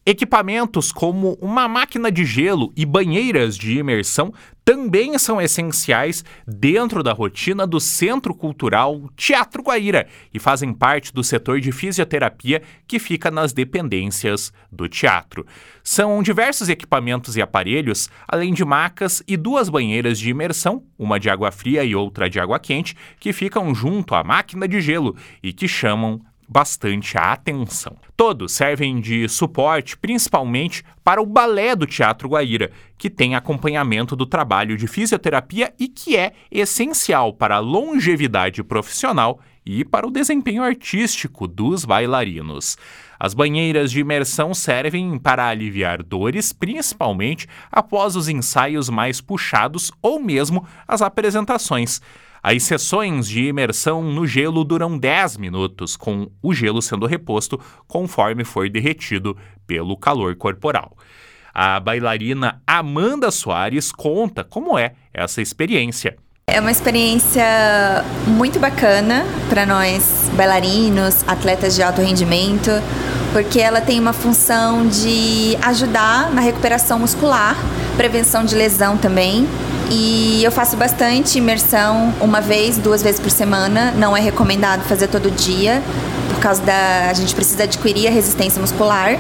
Equipamentos como uma máquina de gelo e banheiras de imersão também são essenciais dentro da rotina do Centro Cultural Teatro Guaíra e fazem parte do setor de fisioterapia que fica nas dependências do teatro. São diversos equipamentos e aparelhos, além de macas e 2 banheiras de imersão, uma de água fria e outra de água quente, que ficam junto à máquina de gelo e que chamam bastante a atenção. Todos servem de suporte principalmente para o balé do Teatro Guaíra, que tem acompanhamento do trabalho de fisioterapia e que é essencial para a longevidade profissional e para o desempenho artístico dos bailarinos. As banheiras de imersão servem para aliviar dores, principalmente após os ensaios mais puxados ou mesmo as apresentações. As sessões de imersão no gelo duram 10 minutos, com o gelo sendo reposto conforme for derretido pelo calor corporal. A bailarina Amanda Soares conta como é essa experiência. É uma experiência muito bacana para nós bailarinos, atletas de alto rendimento, porque ela tem uma função de ajudar na recuperação muscular, prevenção de lesão também. E eu faço bastante imersão, 1 vez, 2 vezes por semana. Não é recomendado fazer todo dia, por causa a gente precisa adquirir a resistência muscular.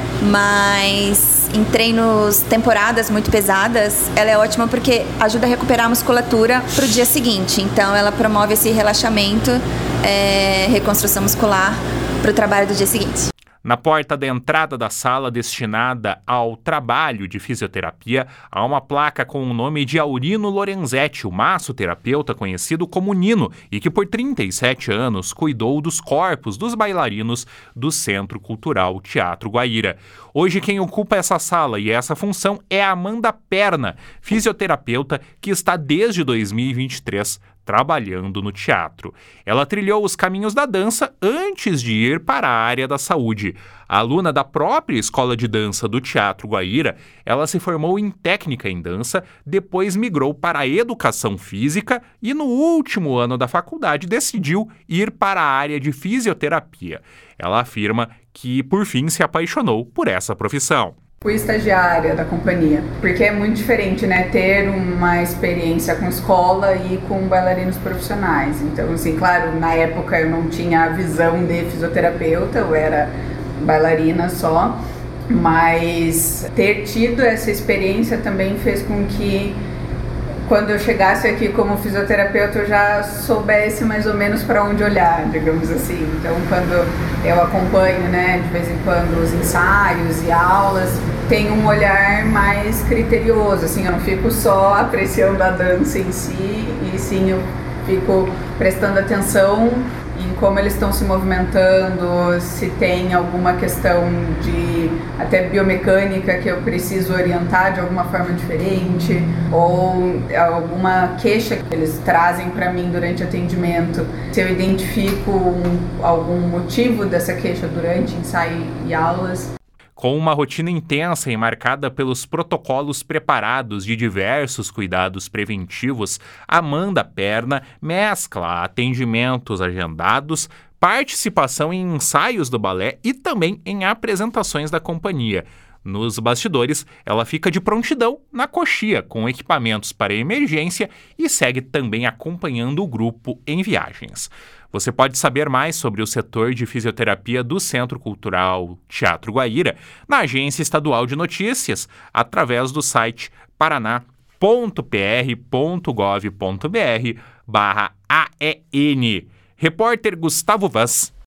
Mas em treinos, temporadas muito pesadas, ela é ótima porque ajuda a recuperar a musculatura para o dia seguinte. Então ela promove esse relaxamento, reconstrução muscular para o trabalho do dia seguinte. Na porta da entrada da sala destinada ao trabalho de fisioterapia, há uma placa com o nome de Aurino Lorenzetti, o massoterapeuta conhecido como Nino, e que por 37 anos cuidou dos corpos dos bailarinos do Centro Cultural Teatro Guaíra. Hoje quem ocupa essa sala e essa função é a Amanda Perna, fisioterapeuta que está desde 2023 trabalhando no teatro. Ela trilhou os caminhos da dança antes de ir para a área da saúde. A aluna da própria escola de dança do Teatro Guaíra, ela se formou em técnica em dança, depois migrou para a educação física e no último ano da faculdade decidiu ir para a área de fisioterapia. Ela afirma que, por fim, se apaixonou por essa profissão. Fui estagiária da companhia, porque é muito diferente, né, ter uma experiência com escola e com bailarinos profissionais. Então, assim, claro, na época eu não tinha a visão de fisioterapeuta, eu era bailarina só, mas ter tido essa experiência também fez com que quando eu chegasse aqui como fisioterapeuta eu já soubesse mais ou menos para onde olhar, digamos assim. Então, quando eu acompanho, né, de vez em quando os ensaios e aulas, tem um olhar mais criterioso, assim, eu não fico só apreciando a dança em si, e sim eu fico prestando atenção em como eles estão se movimentando, se tem alguma questão de até biomecânica que eu preciso orientar de alguma forma diferente, ou alguma queixa que eles trazem para mim durante o atendimento, se eu identifico algum motivo dessa queixa durante ensaio e aulas. Com uma rotina intensa e marcada pelos protocolos preparados de diversos cuidados preventivos, Amanda Perna mescla atendimentos agendados, participação em ensaios do balé e também em apresentações da companhia. Nos bastidores, ela fica de prontidão na coxia, com equipamentos para emergência e segue também acompanhando o grupo em viagens. Você pode saber mais sobre o setor de fisioterapia do Centro Cultural Teatro Guaíra na Agência Estadual de Notícias, através do site paraná.pr.gov.br/AEN. Repórter Gustavo Vaz.